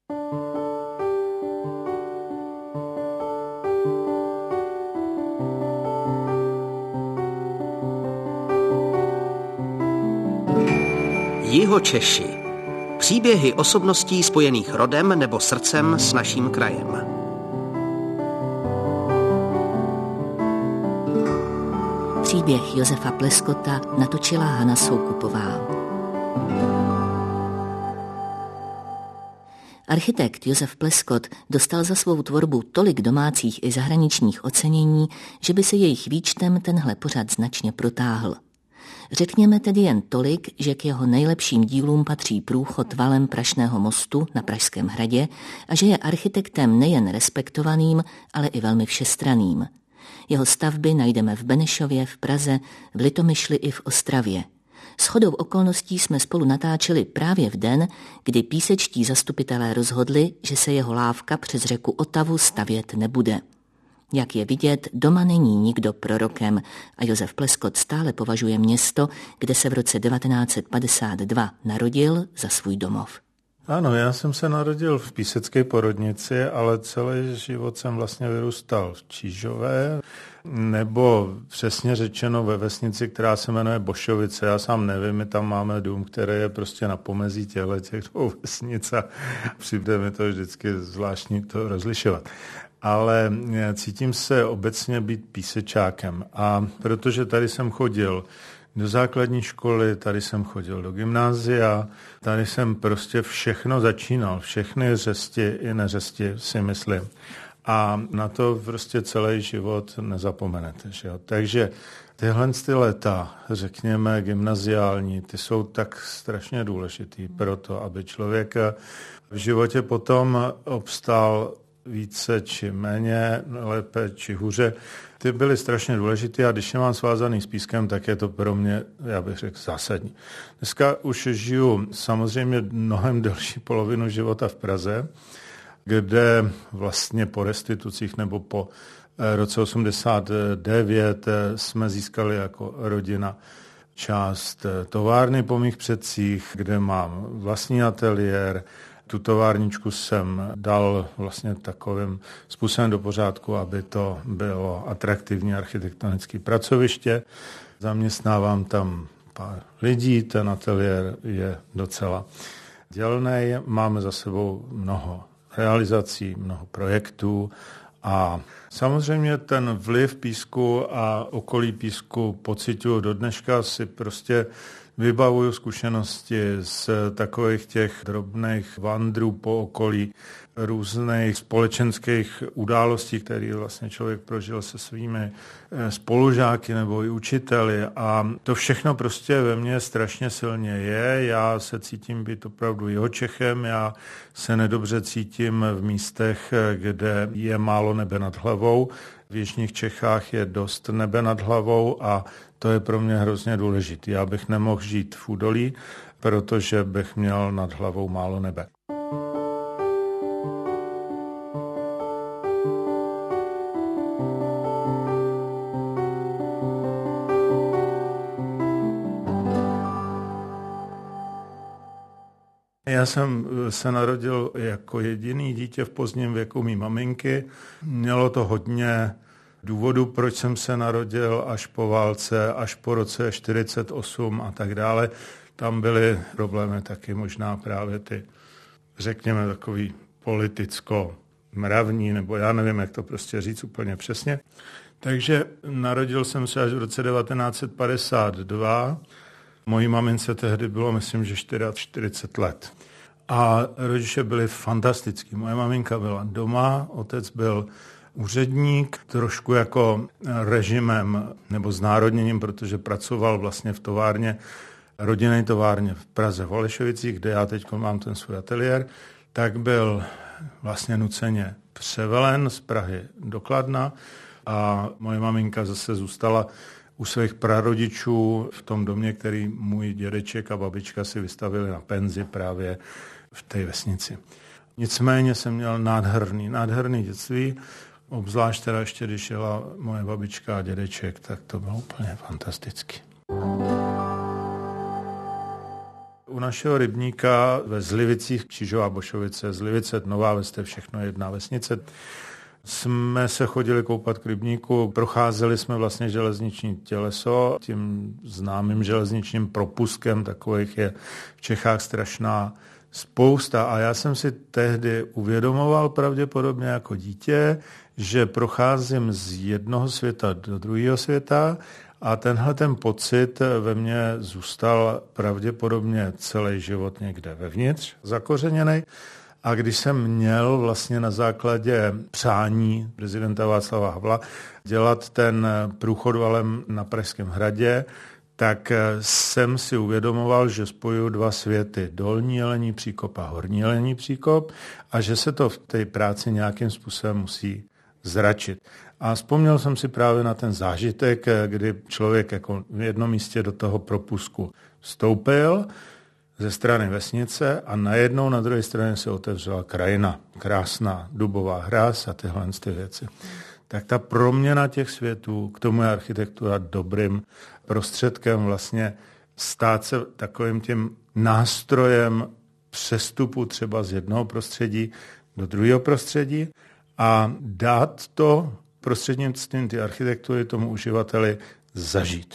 Jihočeši. Příběhy osobností spojených rodem nebo srdcem s naším krajem. Příběh Josefa Pleskota natočila Hana Soukupová. Architekt Josef Pleskot dostal za svou tvorbu tolik domácích i zahraničních ocenění, že by se jejich výčtem tenhle pořad značně protáhl. Řekněme tedy jen tolik, že k jeho nejlepším dílům patří průchod valem Prašného mostu na Pražském hradě a že je architektem nejen respektovaným, ale i velmi všestranným. Jeho stavby najdeme v Benešově, v Praze, v Litomyšli i v Ostravě. Shodou okolností jsme spolu natáčeli právě v den, kdy písečtí zastupitelé rozhodli, že se jeho lávka přes řeku Otavu stavět nebude. Jak je vidět, doma není nikdo prorokem a Josef Pleskot stále považuje město, kde se v roce 1952 narodil, za svůj domov. Ano, já jsem se narodil v písecké porodnici, ale celý život jsem vlastně vyrůstal v Čížové, nebo přesně řečeno ve vesnici, která se jmenuje Bošovice. Já sám nevím, my tam máme dům, který je prostě na pomezí těch dvou vesnic a přijde mi to vždycky zvláštní to rozlišovat. Ale cítím se obecně být písečákem a protože tady jsem chodil do základní školy, tady jsem chodil do gymnázia, tady jsem prostě všechno začínal, všechny řesti i neřesti si myslím. A na to prostě celý život nezapomenete. Že jo? Takže tyhle léta, řekněme gymnaziální, ty jsou tak strašně důležitý pro to, aby člověk v životě potom obstál více či méně, lépe či hůře. Ty byly strašně důležité a když je mám svázaný s pískem, tak je to pro mě, já bych řekl, zásadní. Dneska už žiju samozřejmě mnohem delší polovinu života v Praze, kde vlastně po restitucích nebo po roce 89 jsme získali jako rodina část továrny po mých předcích, kde mám vlastní ateliér. Tu továrničku jsem dal vlastně takovým způsobem do pořádku, aby to bylo atraktivní architektonické pracoviště. Zaměstnávám tam pár lidí, ten ateliér je docela dělnej. Máme za sebou mnoho realizací, mnoho projektů a samozřejmě ten vliv písku a okolí písku pociťuji do dneška, si prostě vybavuju zkušenosti z takových těch drobných vandrů po okolí, různých společenských událostí, které vlastně člověk prožil se svými spolužáky nebo i učiteli. A to všechno prostě ve mně strašně silně je. Já se cítím být opravdu Jihočechem, já se nedobře cítím v místech, kde je málo nebe nad hlavou. V jižních Čechách je dost nebe nad hlavou a to je pro mě hrozně důležité. Já bych nemohl žít v údolí, protože bych měl nad hlavou málo nebe. Já jsem se narodil jako jediný dítě v pozdním věku mý maminky. Mělo to hodně důvodů, proč jsem se narodil až po válce, až po roce 48 a tak dále. Tam byly problémy taky možná právě ty, řekněme, takový politicko-mravní, nebo já nevím, jak to prostě říct úplně přesně. Takže narodil jsem se až v roce 1952. Mojí mamince tehdy bylo, myslím, že 44 let. A rodiče byli fantastický. Moje maminka byla doma, otec byl úředník, trošku jako režimem nebo znárodněním, protože pracoval vlastně v továrně, rodinné továrně v Praze v Holešovicích, kde já teď mám ten svůj ateliér, tak byl vlastně nuceně převelen z Prahy do Kladna a moje maminka zase zůstala u svých prarodičů v tom domě, který můj dědeček a babička si vystavili na penzi právě v té vesnici. Nicméně jsem měl nádherný dětství, obzvlášť teda ještě, když jela moje babička a dědeček, tak to bylo úplně fantasticky. U našeho rybníka ve Zlivicích, Křížová Bošovice, Zlivice, Nová Ves, to je všechno jedna vesnice, jsme se chodili koupat k rybníku, procházeli jsme vlastně železniční těleso, tím známým železničním propustkem, takových je v Čechách strašná spousta. A já jsem si tehdy uvědomoval pravděpodobně jako dítě, že procházím z jednoho světa do druhého světa a tenhle ten pocit ve mně zůstal pravděpodobně celý život někde vevnitř, zakořeněný. A když jsem měl vlastně na základě přání prezidenta Václava Havla dělat ten průchod valem na Pražském hradě, tak jsem si uvědomoval, že spojuju dva světy, dolní Jelení příkop a horní Jelení příkop, a že se to v té práci nějakým způsobem musí zračit. A vzpomněl jsem si právě na ten zážitek, kdy člověk jako v jednom místě do toho propustku vstoupil ze strany vesnice a najednou na druhé straně se otevřela krajina, krásná dubová hráz a tyhle ty věci. Tak ta proměna těch světů, k tomu je architektura dobrým prostředkem vlastně stát se takovým tím nástrojem přestupu třeba z jednoho prostředí do druhého prostředí a dát to prostřednictvím ty architektury tomu uživateli zažít.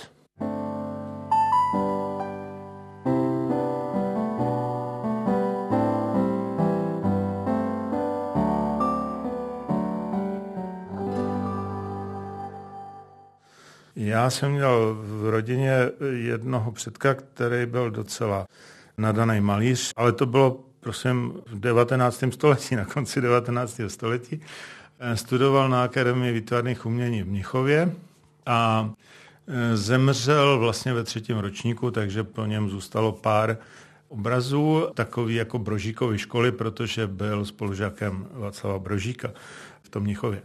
Já jsem měl v rodině jednoho předka, který byl docela nadaný malíř, ale to bylo, prosím, v 19. století, na konci 19. století. Studoval na Akademii výtvarných umění v Mnichově a zemřel vlastně ve 3. ročníku, takže po něm zůstalo pár obrazů, takový jako Brožíkovy školy, protože byl spolužákem Václava Brožíka v tom Mnichově.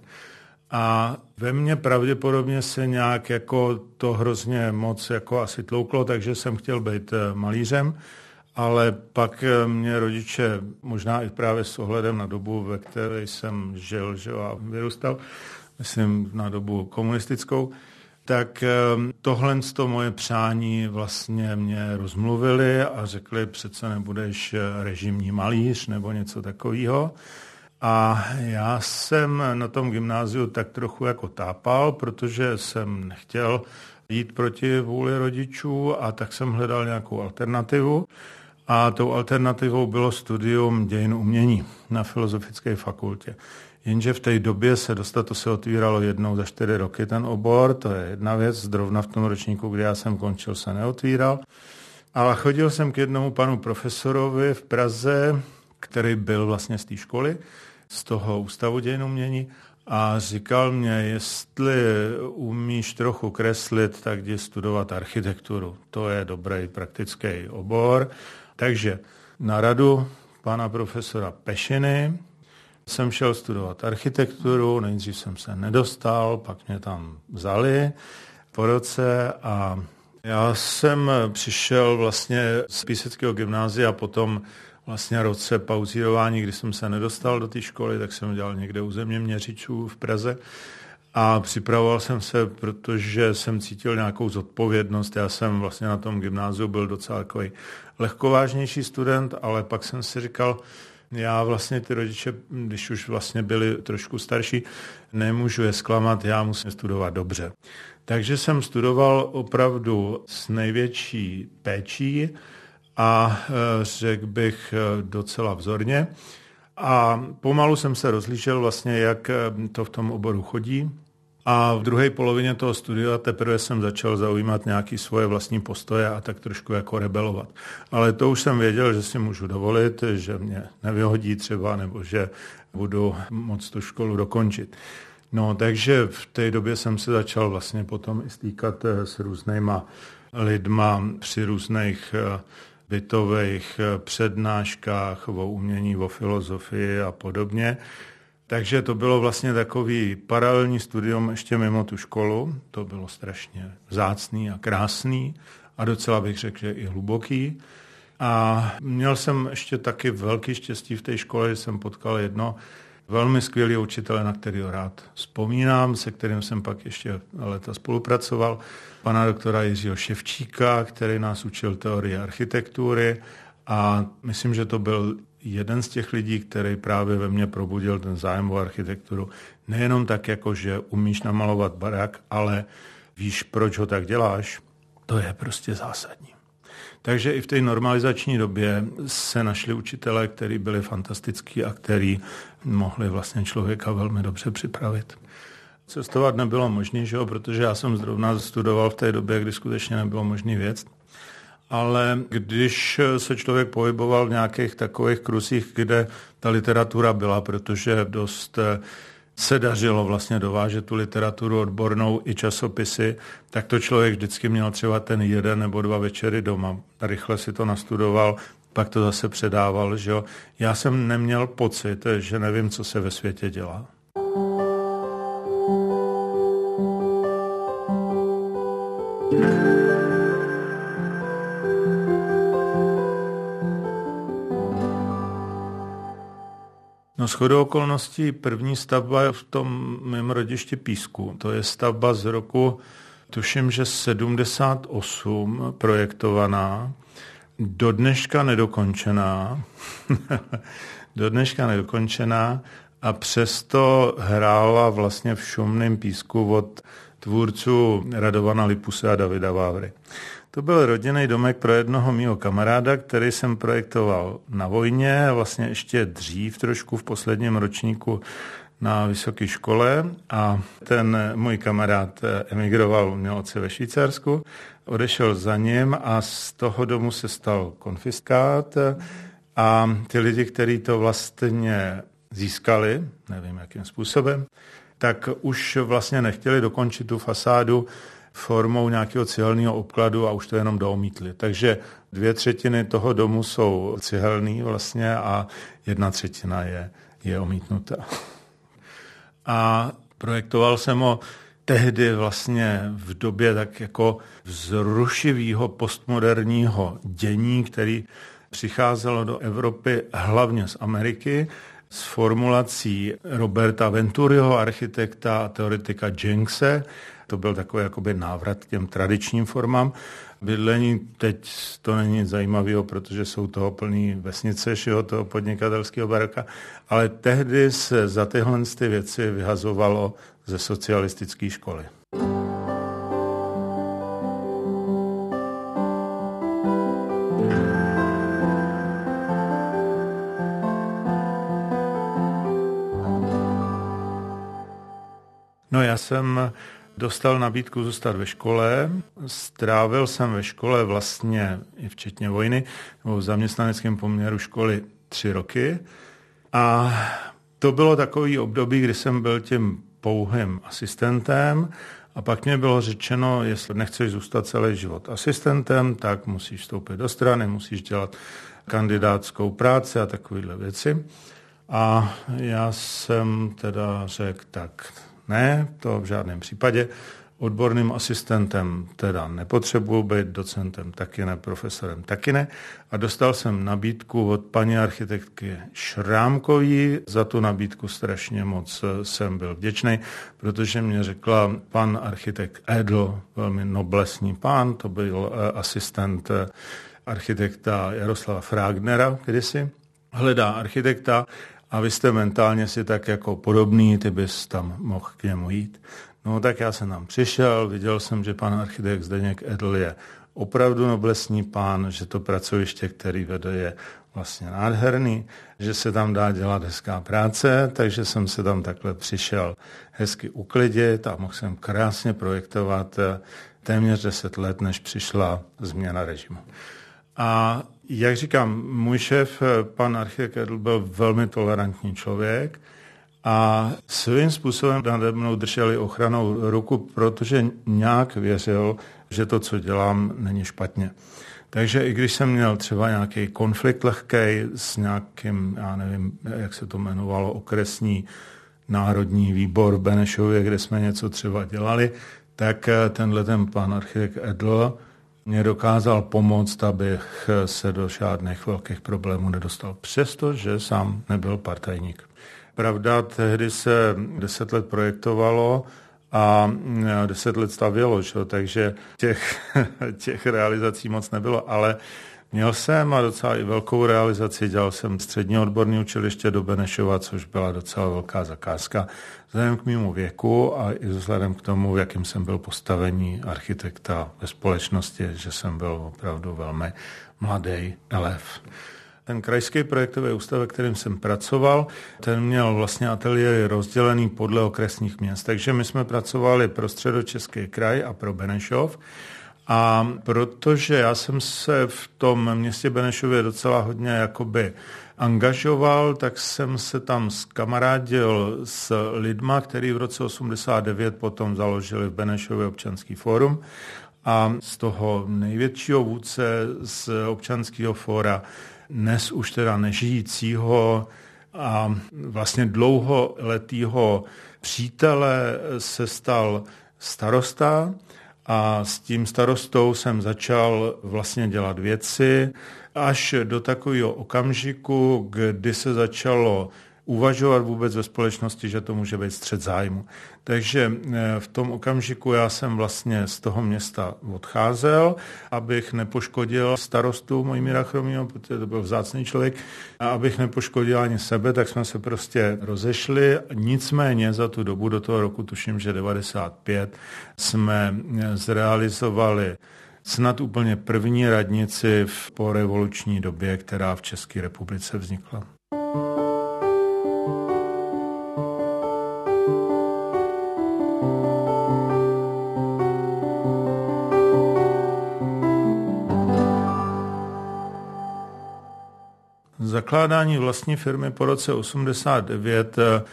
A ve mně pravděpodobně se nějak jako to hrozně moc jako asi tlouklo, takže jsem chtěl být malířem, ale pak mě rodiče, možná i právě s ohledem na dobu, ve které jsem žil a vyrůstal, myslím na dobu komunistickou, tak tohle moje přání vlastně mě rozmluvili a řekli, přece nebudeš režimní malíř nebo něco takového. A já jsem na tom gymnáziu tak trochu jako tápal, protože jsem nechtěl jít proti vůli rodičů a tak jsem hledal nějakou alternativu. A tou alternativou bylo studium dějin umění na Filozofické fakultě. Jenže v té době to se otvíralo jednou za 4 roky ten obor, to je jedna věc, zrovna v tom ročníku, kdy já jsem končil, se neotvíral. Ale chodil jsem k jednomu panu profesorovi v Praze, který byl vlastně z té školy, z toho ústavu dějin umění, a říkal mě, jestli umíš trochu kreslit, tak jdi studovat architekturu. To je dobrý praktický obor. Takže na radu pana profesora Pešiny jsem šel studovat architekturu, nejdřív jsem se nedostal, pak mě tam vzali po roce a já jsem přišel vlastně z Píseckého gymnázia, potom vlastně roce pauzírování, kdy jsem se nedostal do té školy, tak jsem dělal někde u zeměměřičů v Praze a připravoval jsem se, protože jsem cítil nějakou zodpovědnost. Já jsem vlastně na tom gymnáziu byl docela takový lehkovážnější student, ale pak jsem si říkal, já vlastně ty rodiče, když už vlastně byli trošku starší, nemůžu je zklamat, já musím studovat dobře. Takže jsem studoval opravdu s největší péčí a řekl bych docela vzorně. A pomalu jsem se rozlížel vlastně, jak to v tom oboru chodí. A v druhé polovině toho studia teprve jsem začal zaujímat nějaké svoje vlastní postoje a tak trošku jako rebelovat. Ale to už jsem věděl, že si můžu dovolit, že mě nevyhodí třeba, nebo že budu moct tu školu dokončit. No, takže v té době jsem se začal vlastně potom i stýkat s různýma lidma při různých bytových přednáškách o umění, o filozofii a podobně. Takže to bylo vlastně takový paralelní studium ještě mimo tu školu. To bylo strašně vzácný a krásný a docela bych řekl, že i hluboký. A měl jsem ještě taky velký štěstí v té škole, že jsem potkal jedno velmi skvělý učitel, na kterého rád vzpomínám, se kterým jsem pak ještě léta spolupracoval, pana doktora Jiřího Ševčíka, který nás učil teorii architektury a myslím, že to byl jeden z těch lidí, který právě ve mně probudil ten zájem o architekturu. Nejenom tak, jako že umíš namalovat barák, ale víš, proč ho tak děláš, to je prostě zásadní. Takže i v té normalizační době se našli učitelé, kteří byli fantastický a kteří mohli vlastně člověka velmi dobře připravit. Cestovat nebylo možné, že jo, protože já jsem zrovna studoval v té době, kdy skutečně nebylo možné věc. Ale když se člověk pohyboval v nějakých takových kruzích, kde ta literatura byla, protože dost se dařilo vlastně dovážet tu literaturu odbornou i časopisy, tak to člověk vždycky měl třeba ten 1 nebo 2 večery doma. Rychle si to nastudoval, pak to zase předával. Že jo. Já jsem neměl pocit, že nevím, co se ve světě dělá. No shodou okolností první stavba je v tom mém rodišti Písku. To je stavba z roku, tuším, že 78 projektovaná, do dneška nedokončená a přesto hrála vlastně v šumném Písku od tvůrců Radovana Lipuse a Davida Vávry. To byl rodinný domek pro jednoho mýho kamaráda, který jsem projektoval na vojně, vlastně ještě dřív trošku v posledním ročníku na vysoké škole a ten můj kamarád emigroval, měl otce ve Švýcarsku, odešel za ním a z toho domu se stal konfiskát a ty lidi, kteří to vlastně získali, nevím jakým způsobem, tak už vlastně nechtěli dokončit tu fasádu formou nějakého cihelného obkladu a už to jenom doomítli. Takže 2/3 toho domu jsou cihelný vlastně a 1/3 je omítnutá. A projektoval jsem ho tehdy vlastně v době tak jako vzrušivého postmoderního dění, který přicházelo do Evropy hlavně z Ameriky, s formulací Roberta Venturiho, architekta a teoretika Jenckse. To byl takový jakoby návrat k těm tradičním formám. Bydlení teď to není nic zajímavého, protože jsou toho plný vesnice, toho podnikatelského baroka, ale tehdy se za tyhle ty věci vyhazovalo ze socialistické školy. No já jsem dostal nabídku zůstat ve škole, strávil jsem ve škole vlastně i včetně vojny, nebo v zaměstnaneckém poměru školy 3 roky a to bylo takový období, kdy jsem byl tím pouhým asistentem a pak mě bylo řečeno, jestli nechceš zůstat celý život asistentem, tak musíš vstoupit do strany, musíš dělat kandidátskou práci a takovéhle věci. A já jsem teda řekl, tak ne, to v žádném případě. Odborným asistentem teda nepotřebuji být, docentem taky ne, profesorem taky ne. A dostal jsem nabídku od paní architektky Šrámkový. Za tu nabídku strašně moc jsem byl vděčný, protože mě řekla pan architekt Edl, velmi noblesní pán, to byl asistent architekta Jaroslava Fragnera kdysi. Hledá architekta a vy jste mentálně si tak jako podobný, ty bys tam mohl k němu jít. No tak já jsem tam přišel, viděl jsem, že pan architekt Zdeněk Edl je opravdu noblesní pán, že to pracoviště, který vede, je vlastně nádherný, že se tam dá dělat hezká práce, takže jsem se tam takhle přišel hezky uklidit a mohl jsem krásně projektovat téměř 10 let, než přišla změna režimu. A jak říkám, můj šéf, pan architekt Edl, byl velmi tolerantní člověk a svým způsobem nade mnou drželi ochranou ruku, protože nějak věřil, že to, co dělám, není špatně. Takže i když jsem měl třeba nějaký konflikt lehkej s nějakým, já nevím, jak se to jmenovalo, okresní národní výbor v Benešově, kde jsme něco třeba dělali, tak tenhle ten pan architekt Edl mě dokázal pomoct, abych se do žádných velkých problémů nedostal, přestože sám nebyl partajník. Pravda, tehdy se 10 let projektovalo a 10 let stavělo, takže těch realizací moc nebylo, ale měl jsem a docela i velkou realizaci, dělal jsem střední odborné učiliště do Benešova, což byla docela velká zakázka vzhledem k mému věku a i vzhledem k tomu, v jakém jsem byl postavení architekta ve společnosti, že jsem byl opravdu velmi mladý elev. Ten krajský projektový ústav, ve kterém jsem pracoval, ten měl vlastně ateliéry rozdělený podle okresních měst. Takže my jsme pracovali pro Středočeský kraj a pro Benešov. A protože já jsem se v tom městě Benešově docela hodně jakoby angažoval, tak jsem se tam zkamarádil s lidma, který v roce 89 potom založili v Benešově občanský fórum. A z toho největšího vůdce z občanského fóra, dnes už teda nežijícího a vlastně dlouholetýho přítele se stal starosta a s tím starostou jsem začal vlastně dělat věci až do takového okamžiku, kdy se začalo uvažovat vůbec ve společnosti, že to může být střet zájmu. Takže v tom okamžiku já jsem vlastně z toho města odcházel, abych nepoškodil starostu Mojmíra Chromýho, protože to byl vzácný člověk, a abych nepoškodil ani sebe, tak jsme se prostě rozešli. Nicméně za tu dobu, do toho roku, tuším, že 95, jsme zrealizovali snad úplně první radnici v porevoluční době, která v České republice vznikla. Zakládání vlastní firmy po roce 89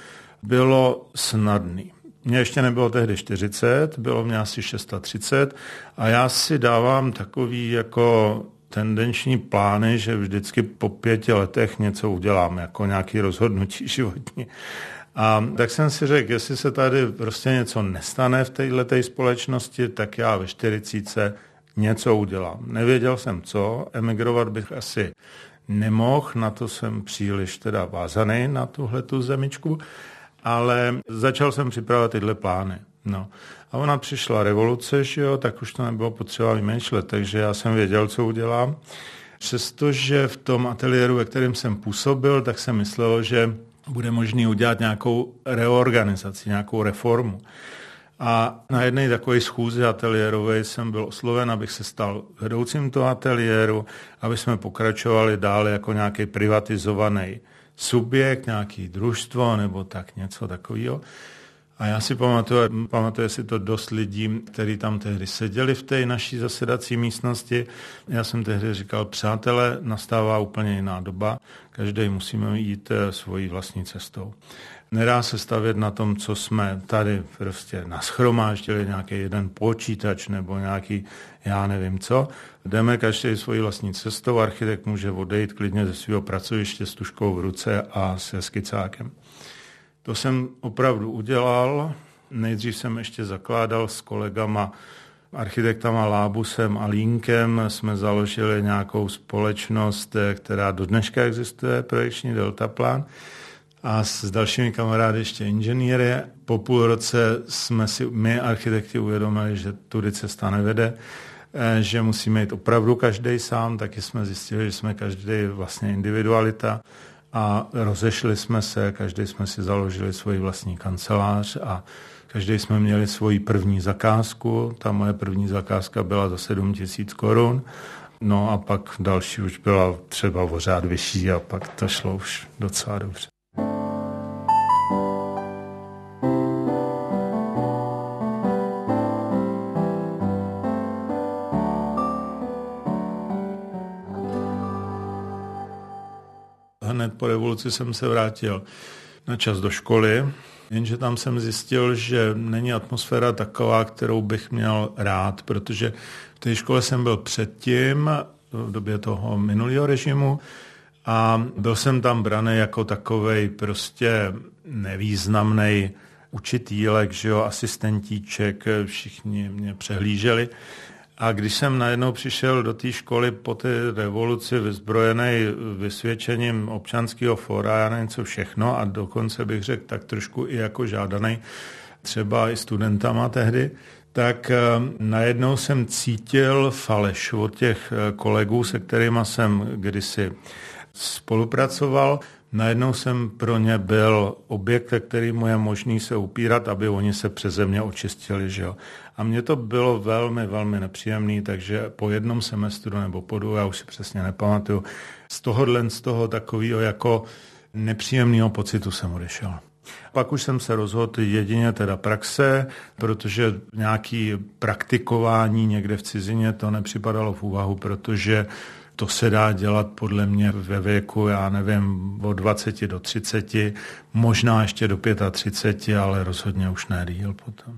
bylo snadný. Mně ještě nebylo tehdy 40, bylo mě asi 630 a já si dávám takový jako tendenční plány, že vždycky po 5 letech něco udělám, jako nějaké rozhodnutí životní. A tak jsem si řekl, jestli se tady prostě něco nestane v této společnosti, tak já ve 40 něco udělám. Nevěděl jsem co, emigrovat bych asi nemohl, na to jsem příliš teda vázaný na tuhletu zemičku, ale začal jsem připravovat tyhle plány. No. A ona přišla revoluce, že jo, tak už to nebylo potřeba vymýšlet, takže já jsem věděl, co udělám. Přestože v tom ateliéru, ve kterém jsem působil, tak jsem myslel, že bude možný udělat nějakou reorganizaci, nějakou reformu. A na jedné takové schůzi ateliérové jsem byl osloven, abych se stal vedoucím toho ateliéru, aby jsme pokračovali dále jako nějaký privatizovaný subjekt, nějaký družstvo nebo tak něco takového. A já si pamatuje si to dost lidí, kteří tam tehdy seděli v té naší zasedací místnosti. Já jsem tehdy říkal, přátelé, nastává úplně jiná doba, každý musíme jít svojí vlastní cestou. Nedá se stavět na tom, co jsme tady prostě nashromáždili, nějaký jeden počítač nebo nějaký, já nevím co. Jdeme každý svojí vlastní cestou, architekt může odejít klidně ze svého pracoviště s tužkou v ruce a se skicákem. To jsem opravdu udělal. Nejdřív jsem ještě zakládal s kolegama, architektama Lábusem a Línkem. Jsme založili nějakou společnost, která do dneška existuje, projekční Deltaplán. A s dalšími kamarády ještě inženýry. Po půl roce jsme si my architekti uvědomili, že tudy cesta nevede, že musíme jít opravdu každý sám, taky jsme zjistili, že jsme každý vlastně individualita a rozešli jsme se, každý jsme si založili svoji vlastní kancelář a každý jsme měli svoji první zakázku. Ta moje první zakázka byla za 7 000 korun. No a pak další už byla třeba o řád vyšší a pak to šlo už docela dobře. Hned po revoluci jsem se vrátil na čas do školy, jenže tam jsem zjistil, že není atmosféra taková, kterou bych měl rád, protože v té škole jsem byl předtím, v době toho minulého režimu, a byl jsem tam braný jako takovej prostě nevýznamnej učitýlek, že jo, asistentíček, všichni mě přehlíželi. A když jsem najednou přišel do té školy po té revoluci vyzbrojený vysvědčením občanského fóra, já nevím co všechno, a dokonce bych řekl tak trošku i jako žádaný třeba i studentama tehdy, tak najednou jsem cítil faleš od těch kolegů, se kterými jsem kdysi spolupracoval. Najednou jsem pro ně byl objekt, kterému je možný se upírat, aby oni se přeze mě očistili. Že jo? A mně to bylo velmi, velmi nepříjemné, takže po jednom semestru nebo po dvou, já už si přesně nepamatuju, z toho takového jako nepříjemného pocitu jsem odešel. Pak už jsem se rozhodl jedině teda praxe, protože nějaké praktikování někde v cizině to nepřipadalo v úvahu, protože to se dá dělat podle mě ve věku, já nevím, od 20 do 30, možná ještě do 35, ale rozhodně už ne díl potom.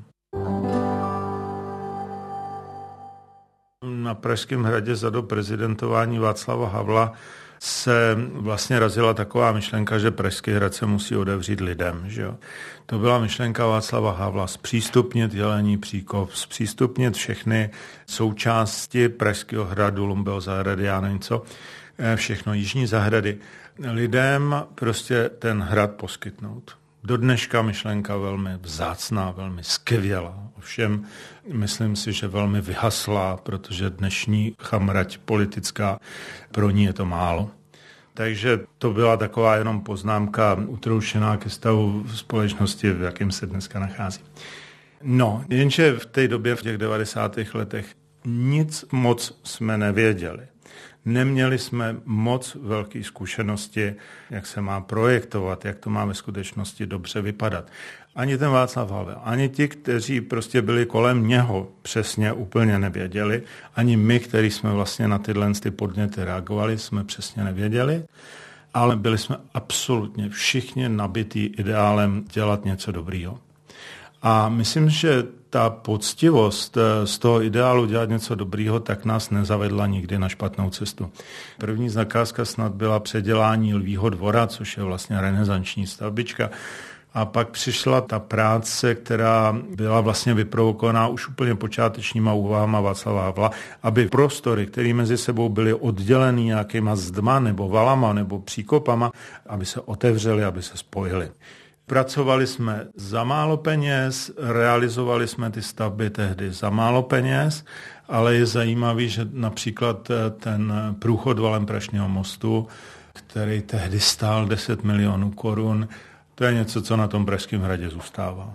Na Pražském hradě za dob prezidentování Václava Havla se vlastně razila taková myšlenka, že Pražský hrad se musí otevřít lidem. Že jo? To byla myšlenka Václava Havla, zpřístupnit Jelení příkop, zpřístupnit všechny součásti Pražského hradu, Lumbeho zahrady, já nevím co, všechno jižní zahrady. Lidem prostě ten hrad poskytnout. Do dneška myšlenka velmi vzácná, velmi skvělá. Ovšem, myslím si, že velmi vyhaslá, protože dnešní chamrať politická, pro ní je to málo. Takže to byla taková jenom poznámka utroušená ke stavu společnosti, v jakém se dneska nachází. No, jenže v té době, v těch 90. letech, nic moc jsme nevěděli. Neměli jsme moc velké zkušenosti, jak se má projektovat, jak to má ve skutečnosti dobře vypadat. Ani ten Václav Havel, ani ti, kteří prostě byli kolem něho, přesně úplně nevěděli, ani my, kteří jsme vlastně na tyhle podněty reagovali, jsme přesně nevěděli, ale byli jsme absolutně všichni nabití ideálem dělat něco dobrýho. A myslím, že ta poctivost z toho ideálu dělat něco dobrýho, tak nás nezavedla nikdy na špatnou cestu. První zakázka snad byla předělání Lvího dvora, což je vlastně renesanční stavbička. A pak přišla ta práce, která byla vlastně vyprovokovaná už úplně počátečníma úvahama Václava Havla, aby prostory, které mezi sebou byly oddělený nějakýma zdma nebo valama nebo příkopama, aby se otevřely, aby se spojily. Pracovali jsme za málo peněz, realizovali jsme ty stavby tehdy za málo peněz, ale je zajímavý, že například ten průchod valem Prašného mostu, který tehdy stál 10 milionů korun, to je něco, co na tom Pražském hradě zůstává.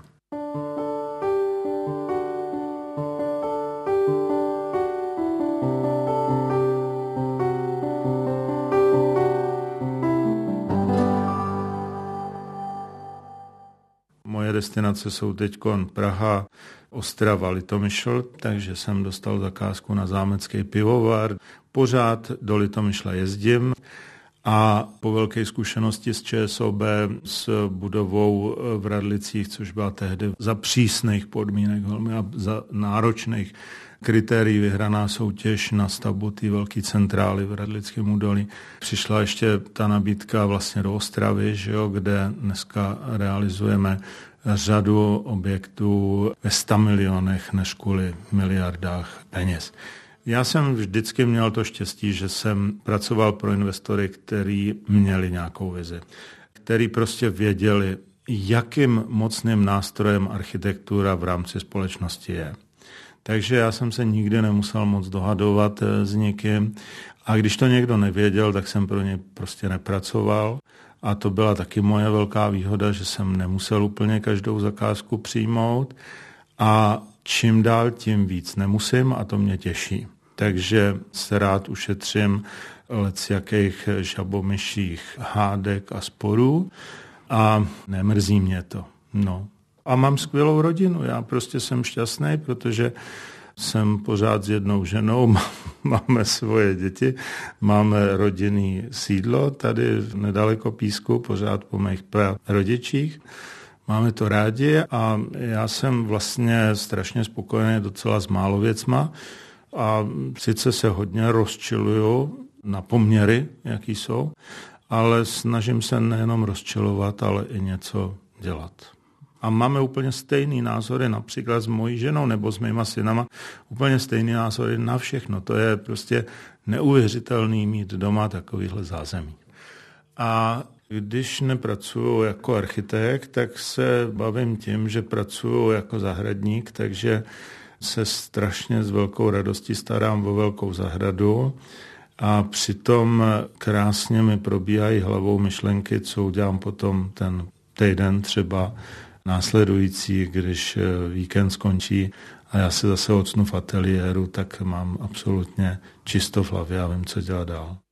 Moje destinace jsou teď Praha, Ostrava, Litomyšl, takže jsem dostal zakázku na zámecký pivovar. Pořád do Litomyšle jezdím a po velké zkušenosti s ČSOB, s budovou v Radlicích, což byla tehdy za přísných podmínek, velmi za náročných kritérií vyhraná soutěž na stavbu té velké centrály v Radlickém údolí. Přišla ještě ta nabídka vlastně do Ostravy, že jo, kde dneska realizujeme řadu objektů ve 100 milionech než kvůli miliardách peněz. Já jsem vždycky měl to štěstí, že jsem pracoval pro investory, kteří měli nějakou vizi, kteří prostě věděli, jakým mocným nástrojem architektura v rámci společnosti je. Takže já jsem se nikdy nemusel moc dohadovat s někým a když to někdo nevěděl, tak jsem pro ně prostě nepracoval a to byla taky moje velká výhoda, že jsem nemusel úplně každou zakázku přijmout a čím dál, tím víc nemusím a to mě těší. Takže se rád ušetřím lecjakých žabomyších hádek a sporů a nemrzí mě to. No. A mám skvělou rodinu, já prostě jsem šťastný, protože jsem pořád s jednou ženou, máme svoje děti, máme rodinný sídlo tady nedaleko Písku, pořád po mých rodičích. Máme to rádi a já jsem vlastně strašně spokojený docela s málo věcma a sice se hodně rozčiluju na poměry, jaký jsou, ale snažím se nejenom rozčilovat, ale i něco dělat. A máme úplně stejný názory, například s mojí ženou nebo s mýma synama, úplně stejný názory na všechno. To je prostě neuvěřitelný mít doma takovýhle zázemí. A když nepracuju jako architekt, tak se bavím tím, že pracuju jako zahradník, takže se strašně s velkou radostí starám o velkou zahradu a přitom krásně mi probíhají hlavou myšlenky, co udělám potom ten týden třeba následující, když víkend skončí a já se zase ocnu v ateliéru, tak mám absolutně čisto v hlavě a vím, co dělat dál.